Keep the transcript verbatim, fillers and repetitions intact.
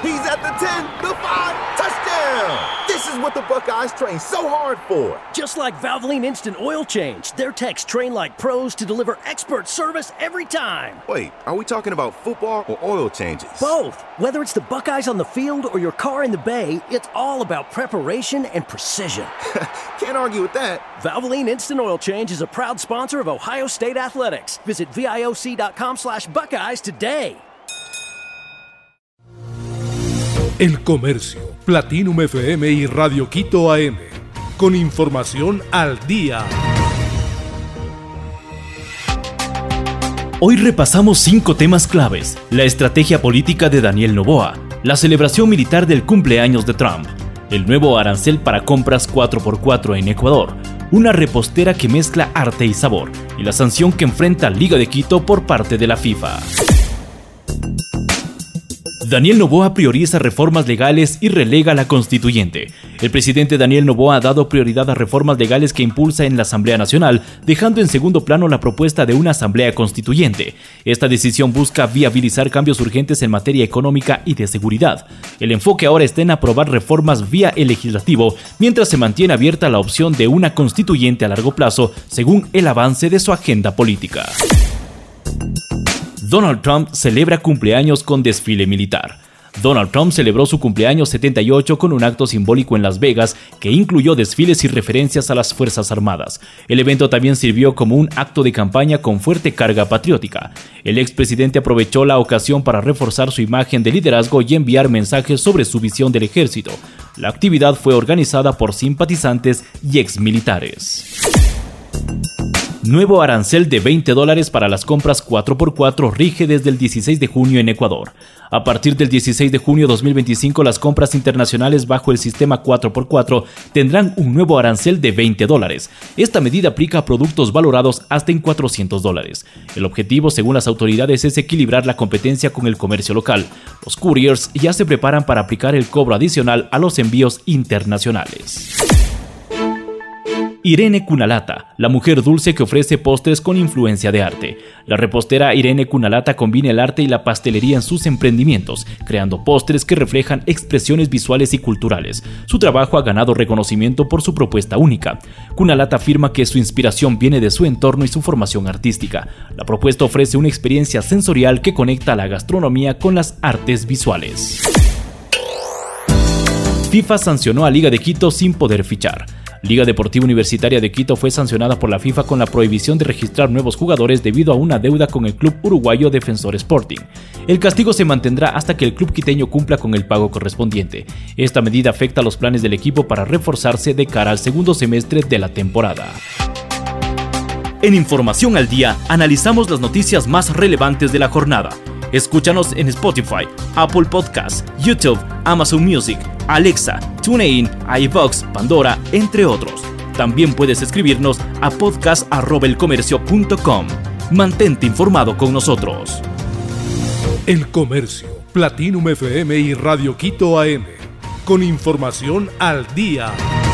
He's at the ten, the five, touchdown! This is what the Buckeyes train so hard for. Just like Valvoline Instant Oil Change, their techs train like pros to deliver expert service every time. Wait, are we talking about football or oil changes? Both. Whether it's the Buckeyes on the field or your car in the bay, it's all about preparation and precision. Can't argue with that. Valvoline Instant Oil Change is a proud sponsor of Ohio State Athletics. Visit vic.com slash Buckeyes today. El Comercio, Platinum F M y Radio Quito A M. Con información al día. Hoy repasamos cinco temas claves: la estrategia política de Daniel Noboa, la celebración militar del cumpleaños de Trump, el nuevo arancel para compras cuatro por cuatro en Ecuador, una repostera que mezcla arte y sabor, y la sanción que enfrenta Liga de Quito por parte de la FIFA. Daniel Noboa prioriza reformas legales y relega la constituyente. El presidente Daniel Noboa ha dado prioridad a reformas legales que impulsa en la Asamblea Nacional, dejando en segundo plano la propuesta de una asamblea constituyente. Esta decisión busca viabilizar cambios urgentes en materia económica y de seguridad. El enfoque ahora está en aprobar reformas vía el legislativo, mientras se mantiene abierta la opción de una constituyente a largo plazo, según el avance de su agenda política. Donald Trump celebra cumpleaños con desfile militar. Donald Trump celebró su cumpleaños setenta y ocho con un acto simbólico en Las Vegas que incluyó desfiles y referencias a las Fuerzas Armadas. El evento también sirvió como un acto de campaña con fuerte carga patriótica. El expresidente aprovechó la ocasión para reforzar su imagen de liderazgo y enviar mensajes sobre su visión del ejército. La actividad fue organizada por simpatizantes y exmilitares. Nuevo arancel de veinte dólares para las compras cuatro por cuatro rige desde el dieciséis de junio en Ecuador. A partir del dieciséis de junio de dos mil veinticinco, las compras internacionales bajo el sistema cuatro por cuatro tendrán un nuevo arancel de veinte dólares. Esta medida aplica a productos valorados hasta en cuatrocientos dólares. El objetivo, según las autoridades, es equilibrar la competencia con el comercio local. Los couriers ya se preparan para aplicar el cobro adicional a los envíos internacionales. Irene Cunalata, la mujer dulce que ofrece postres con influencia de arte. La repostera Irene Cunalata combina el arte y la pastelería en sus emprendimientos, creando postres que reflejan expresiones visuales y culturales. Su trabajo ha ganado reconocimiento por su propuesta única. Cunalata afirma que su inspiración viene de su entorno y su formación artística. La propuesta ofrece una experiencia sensorial que conecta la gastronomía con las artes visuales. FIFA sancionó a Liga de Quito sin poder fichar. Liga Deportiva Universitaria de Quito fue sancionada por la FIFA con la prohibición de registrar nuevos jugadores debido a una deuda con el club uruguayo Defensor Sporting. El castigo se mantendrá hasta que el club quiteño cumpla con el pago correspondiente. Esta medida afecta a los planes del equipo para reforzarse de cara al segundo semestre de la temporada. En Información al Día, analizamos las noticias más relevantes de la jornada. Escúchanos en Spotify, Apple Podcasts, YouTube, Amazon Music, Alexa, TuneIn, iVoox, Pandora, entre otros. También puedes escribirnos a podcast arroba elcomercio punto com. Mantente informado con nosotros. El Comercio, Platinum F M y Radio Quito A M. Con información al día.